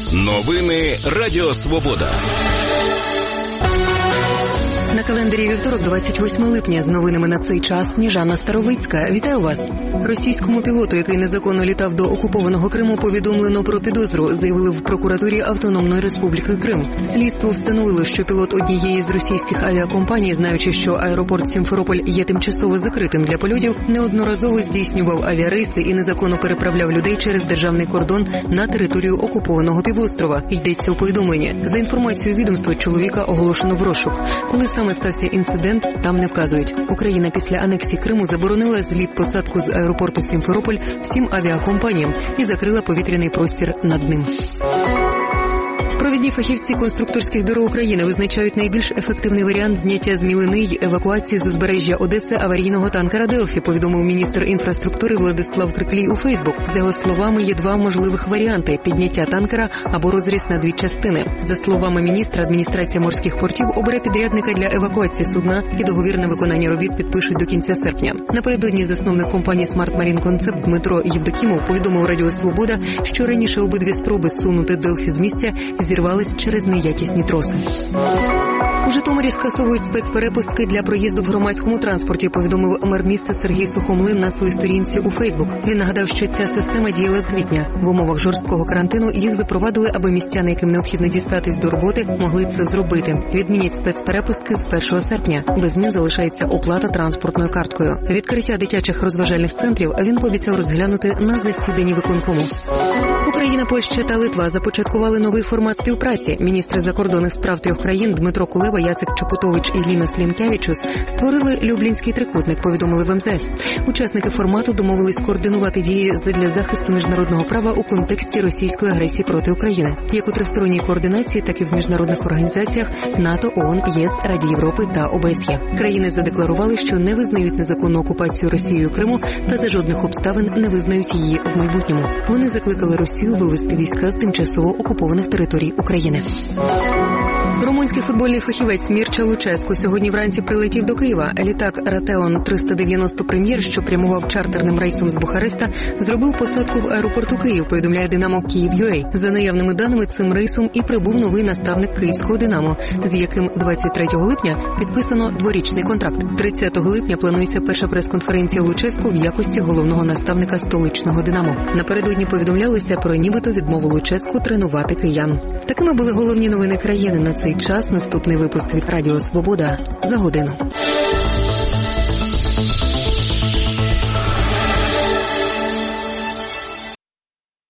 Новини Радіо Свобода. На календарі вівторок, 28 липня. З новинами на цей час Сніжана Старовицька. Вітаю вас. Російському пілоту, який незаконно літав до окупованого Криму, повідомлено про підозру, заявили в прокуратурі Автономної Республіки Крим. Слідство встановило, що пілот однієї з російських авіакомпаній, знаючи, що аеропорт Сімферополь є тимчасово закритим для польотів, неодноразово здійснював авіарейси і незаконно переправляв людей через державний кордон на територію окупованого півострова. Йдеться у повідомленні. За інформацією відомства, чоловіка оголошено в розшук. Коли саме стався інцидент, там не вказують. Україна після анексії Криму заборонила зліт-посадку з аеропорту Сімферополь всім авіакомпаніям і закрила повітряний простір над ним. Провідні фахівці конструкторських бюро України визначають найбільш ефективний варіант зняття з мілини й евакуації з узбережжя Одеси аварійного танкера «Делфі», повідомив міністр інфраструктури Владислав Криклій у Фейсбук. За його словами, є два можливих варіанти – підняття танкера або розріз на дві частини. За словами міністра, адміністрація морських портів обере підрядника для евакуації судна і договір на виконання робіт підпишуть до кінця серпня. Напередодні засновник компанії Smart Marine Concept Дмитро Євдокімов повідомив Радіо Свобода, що раніше обидві спроби сунути «Делфі» з місця зірвались через неякісні троси. У Житомирі скасовують спецперепустки для проїзду в громадському транспорті, повідомив мер міста Сергій Сухомлин на своїй сторінці у Фейсбук. Він нагадав, що ця система діяла з квітня. В умовах жорсткого карантину їх запровадили, аби містяни, яким необхідно дістатись до роботи, могли це зробити. Відмінять спецперепустки з 1 серпня. Без змін залишається оплата транспортною карткою. Відкриття дитячих розважальних центрів він пообіцяв розглянути на засіданні виконкому. Україна, Польща та Литва започаткували новий формат співпраці. Міністри закордонних справ трьох країн Дмитро Кулеба, Яцек Чепутович і Ліна Слінкявічус створили Люблінський трикутник, повідомили в МЗС. Учасники формату домовились координувати дії задля захисту міжнародного права у контексті російської агресії проти України. Як у тристоронній координації, так і в міжнародних організаціях НАТО, ООН, ЄС, Раді Європи та ОБСЄ. Країни задекларували, що не визнають незаконну окупацію Росією Криму та за жодних обставин не визнають її в майбутньому. Вони закликали Росію вивести війська з тимчасово окупованих територій України. Румунський футбольний фахівець Мірча Луческу сьогодні вранці прилетів до Києва. Літак Ратеон 390 прем'єр, що прямував чартерним рейсом з Бухареста, зробив посадку в аеропорту Київ, повідомляє Динамо Київ.UA. За наявними даними, цим рейсом і прибув новий наставник київського Динамо, з яким 23 липня підписано дворічний контракт. 30 липня планується перша прес-конференція Луческу в якості головного наставника столичного Динамо. Напередодні повідомлялося про нібито відмову Луческу тренувати киян. Такими були головні новини країни на цей час. Наступний випуск від Радіо Свобода за годину.